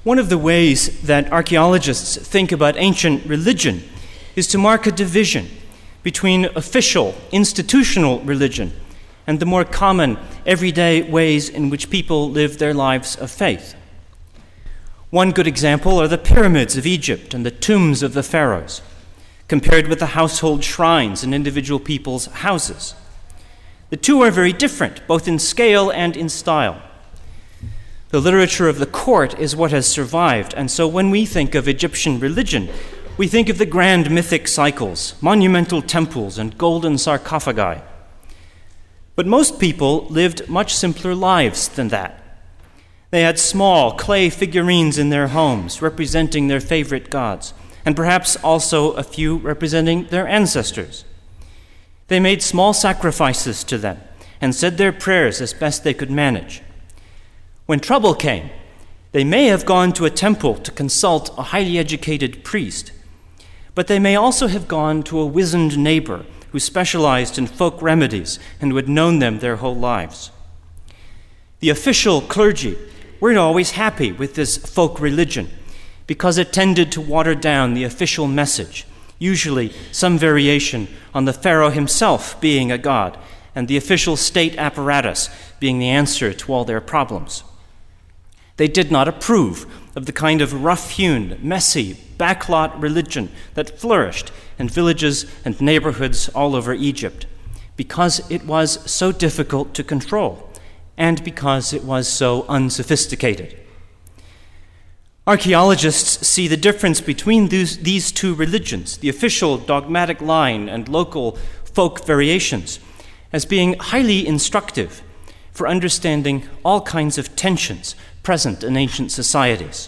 One of the ways that archaeologists think about ancient religion is to mark a division between official, institutional religion and the more common, everyday ways in which people live their lives of faith. One good example are the pyramids of Egypt and the tombs of the pharaohs, compared with the household shrines in individual people's houses. The two are very different, both in scale and in style. The literature of the court is what has survived, and so when we think of Egyptian religion, we think of the grand mythic cycles, monumental temples, and golden sarcophagi. But most people lived much simpler lives than that. They had small clay figurines in their homes representing their favorite gods, and perhaps also a few representing their ancestors. They made small sacrifices to them and said their prayers as best they could manage. When trouble came, they may have gone to a temple to consult a highly educated priest, but they may also have gone to a wizened neighbor who specialized in folk remedies and who had known them their whole lives. The official clergy weren't always happy with this folk religion because it tended to water down the official message, usually some variation on the pharaoh himself being a god and the official state apparatus being the answer to all their problems. They did not approve of the kind of rough-hewn, messy, backlot religion that flourished in villages and neighborhoods all over Egypt because it was so difficult to control and because it was so unsophisticated. Archaeologists see the difference between these two religions, the official dogmatic line and local folk variations, as being highly instructive for understanding all kinds of tensions present in ancient societies.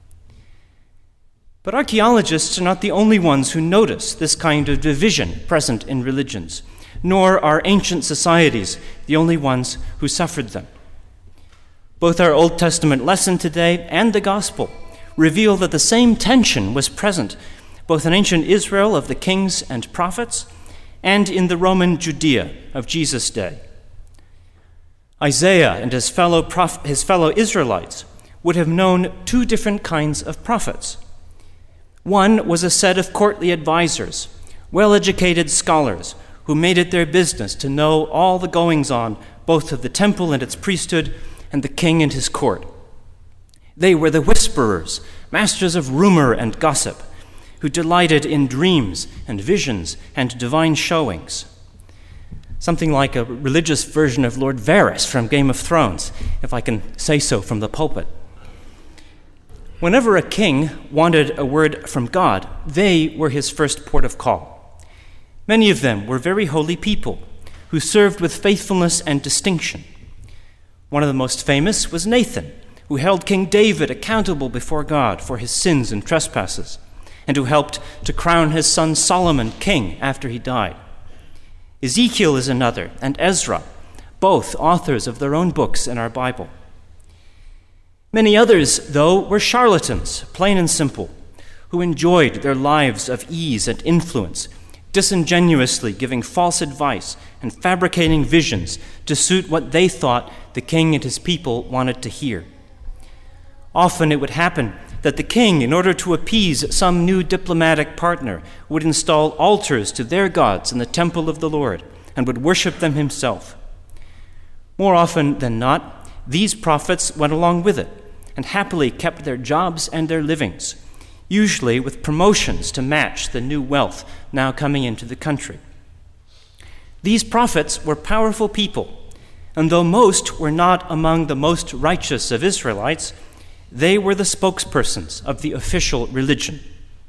But archaeologists are not the only ones who notice this kind of division present in religions, nor are ancient societies the only ones who suffered them. Both our Old Testament lesson today and the Gospel reveal that the same tension was present both in ancient Israel of the kings and prophets and in the Roman Judea of Jesus' day. Isaiah and his fellow Israelites would have known two different kinds of prophets. One was a set of courtly advisors, well-educated scholars who made it their business to know all the goings-on, both of the temple and its priesthood and the king and his court. They were the whisperers, masters of rumor and gossip, who delighted in dreams and visions and divine showings. Something like a religious version of Lord Varys from Game of Thrones, if I can say so from the pulpit. Whenever a king wanted a word from God, they were his first port of call. Many of them were very holy people who served with faithfulness and distinction. One of the most famous was Nathan, who held King David accountable before God for his sins and trespasses, and who helped to crown his son Solomon king after he died. Ezekiel is another, and Ezra, both authors of their own books in our Bible. Many others, though, were charlatans, plain and simple, who enjoyed their lives of ease and influence, disingenuously giving false advice and fabricating visions to suit what they thought the king and his people wanted to hear. Often it would happen that the king, in order to appease some new diplomatic partner, would install altars to their gods in the temple of the Lord and would worship them himself. More often than not, these prophets went along with it and happily kept their jobs and their livings, usually with promotions to match the new wealth now coming into the country. These prophets were powerful people, and though most were not among the most righteous of Israelites, they were the spokespersons of the official religion.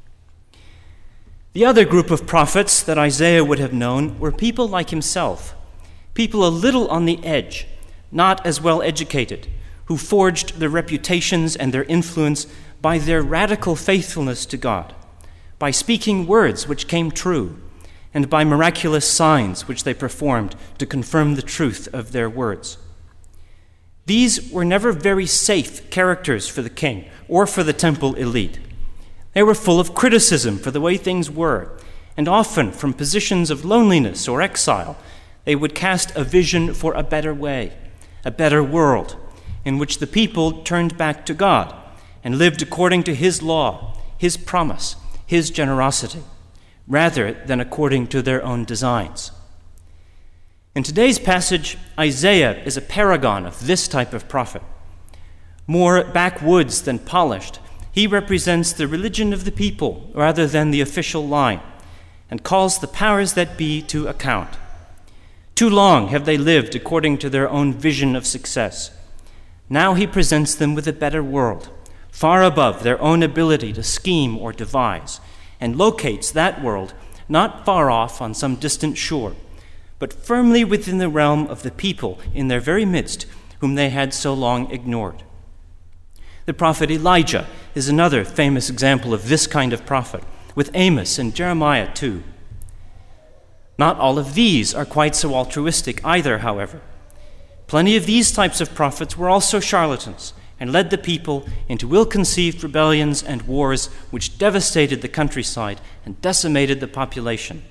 The other group of prophets that Isaiah would have known were people like himself, people a little on the edge, not as well educated, who forged their reputations and their influence by their radical faithfulness to God, by speaking words which came true, and by miraculous signs which they performed to confirm the truth of their words. These were never very safe characters for the king or for the temple elite. They were full of criticism for the way things were, and often from positions of loneliness or exile, they would cast a vision for a better way, a better world, in which the people turned back to God and lived according to his law, his promise, his generosity, rather than according to their own designs. In today's passage, Isaiah is a paragon of this type of prophet. More backwoods than polished, he represents the religion of the people rather than the official line, and calls the powers that be to account. Too long have they lived according to their own vision of success. Now he presents them with a better world, far above their own ability to scheme or devise, and locates that world not far off on some distant shore, but firmly within the realm of the people in their very midst, whom they had so long ignored. The prophet Elijah is another famous example of this kind of prophet, with Amos and Jeremiah too. Not all of these are quite so altruistic either, however. Plenty of these types of prophets were also charlatans and led the people into ill-conceived rebellions and wars which devastated the countryside and decimated the population.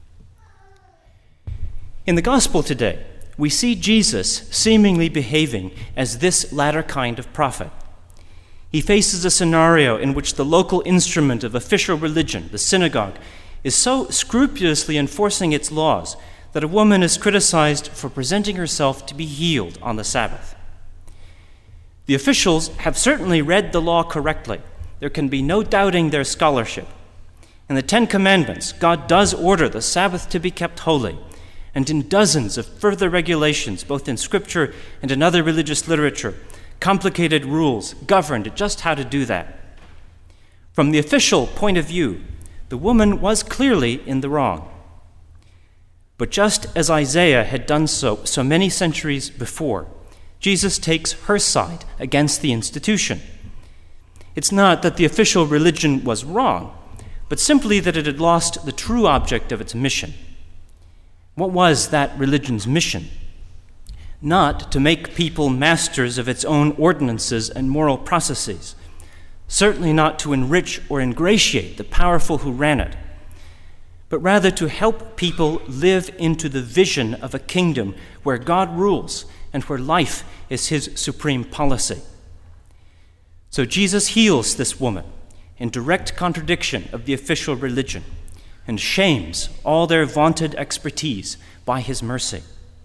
In the gospel today, we see Jesus seemingly behaving as this latter kind of prophet. He faces a scenario in which the local instrument of official religion, the synagogue, is so scrupulously enforcing its laws that a woman is criticized for presenting herself to be healed on the Sabbath. The officials have certainly read the law correctly. There can be no doubting their scholarship. In the Ten Commandments, God does order the Sabbath to be kept holy, and in dozens of further regulations, both in Scripture and in other religious literature, complicated rules governed just how to do that. From the official point of view, the woman was clearly in the wrong. But just as Isaiah had done so many centuries before, Jesus takes her side against the institution. It's not that the official religion was wrong, but simply that it had lost the true object of its mission. What was that religion's mission? Not to make people masters of its own ordinances and moral processes, certainly not to enrich or ingratiate the powerful who ran it, but rather to help people live into the vision of a kingdom where God rules and where life is his supreme policy. So Jesus heals this woman in direct contradiction of the official religion and shames all their vaunted expertise by his mercy.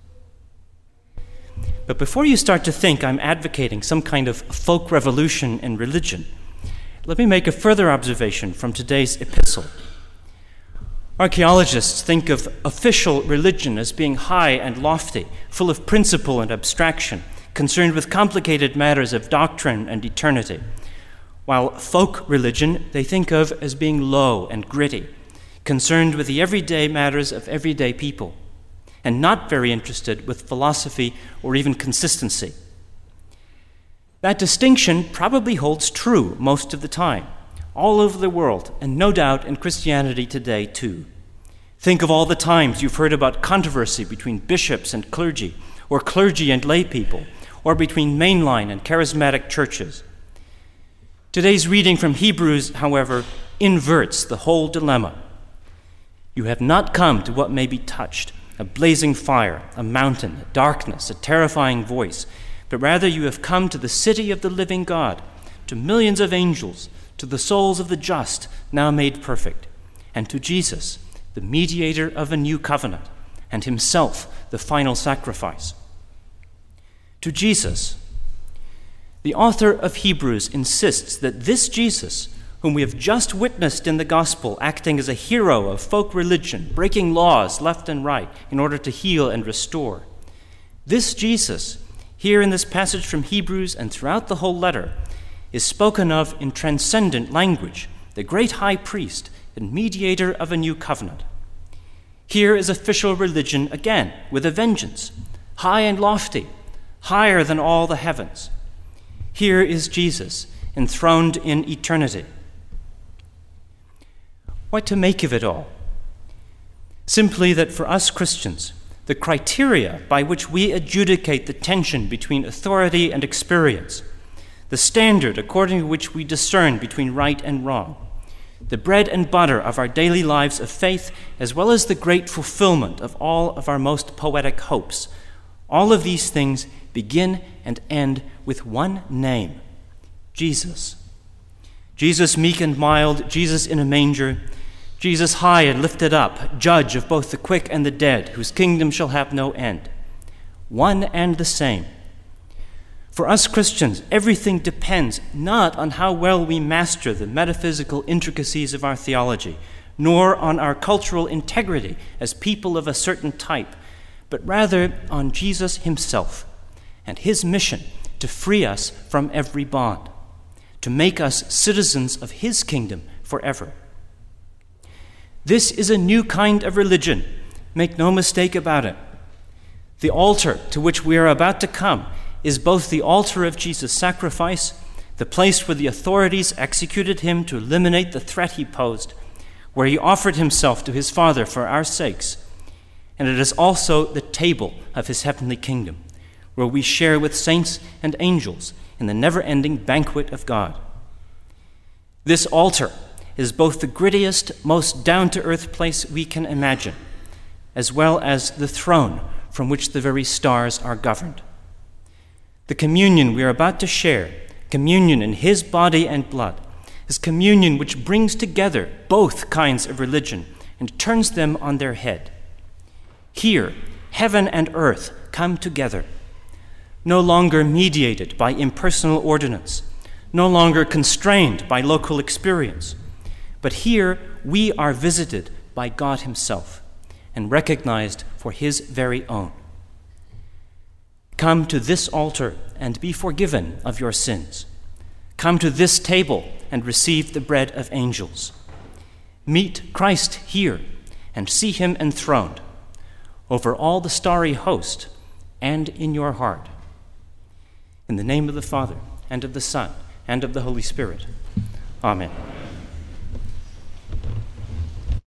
But before you start to think I'm advocating some kind of folk revolution in religion, let me make a further observation from today's epistle. Archaeologists think of official religion as being high and lofty, full of principle and abstraction, concerned with complicated matters of doctrine and eternity, while folk religion they think of as being low and gritty, concerned with the everyday matters of everyday people, and not very interested with philosophy or even consistency. That distinction probably holds true most of the time, all over the world, and no doubt in Christianity today too. Think of all the times you've heard about controversy between bishops and clergy, or clergy and lay people, or between mainline and charismatic churches. Today's reading from Hebrews, however, inverts the whole dilemma. You have not come to what may be touched, a blazing fire, a mountain, a darkness, a terrifying voice, but rather you have come to the city of the living God, to millions of angels, to the souls of the just, now made perfect, and to Jesus, the mediator of a new covenant, and himself the final sacrifice. To Jesus, the author of Hebrews insists that this Jesus, whom we have just witnessed in the gospel acting as a hero of folk religion, breaking laws left and right in order to heal and restore, this Jesus, here in this passage from Hebrews and throughout the whole letter, is spoken of in transcendent language, the great high priest and mediator of a new covenant. Here is official religion again, with a vengeance, high and lofty, higher than all the heavens. Here is Jesus, enthroned in eternity. What to make of it all? Simply that for us Christians, the criteria by which we adjudicate the tension between authority and experience, the standard according to which we discern between right and wrong, the bread and butter of our daily lives of faith, as well as the great fulfillment of all of our most poetic hopes, all of these things begin and end with one name, Jesus, Jesus meek and mild, Jesus in a manger, Jesus high and lifted up, judge of both the quick and the dead, whose kingdom shall have no end. One and the same. For us Christians, everything depends not on how well we master the metaphysical intricacies of our theology, nor on our cultural integrity as people of a certain type, but rather on Jesus himself and his mission to free us from every bond, to make us citizens of his kingdom forever. This is a new kind of religion. Make no mistake about it. The altar to which we are about to come is both the altar of Jesus' sacrifice, the place where the authorities executed him to eliminate the threat he posed, where he offered himself to his Father for our sakes, and it is also the table of his heavenly kingdom, where we share with saints and angels in the never-ending banquet of God. This altar is both the grittiest, most down-to-earth place we can imagine, as well as the throne from which the very stars are governed. The communion we are about to share, communion in his body and blood, is communion which brings together both kinds of religion and turns them on their head. Here, heaven and earth come together, no longer mediated by impersonal ordinance, no longer constrained by local experience, but here we are visited by God himself and recognized for his very own. Come to this altar and be forgiven of your sins. Come to this table and receive the bread of angels. Meet Christ here and see him enthroned over all the starry host and in your heart. In the name of the Father, and of the Son, and of the Holy Spirit. Amen.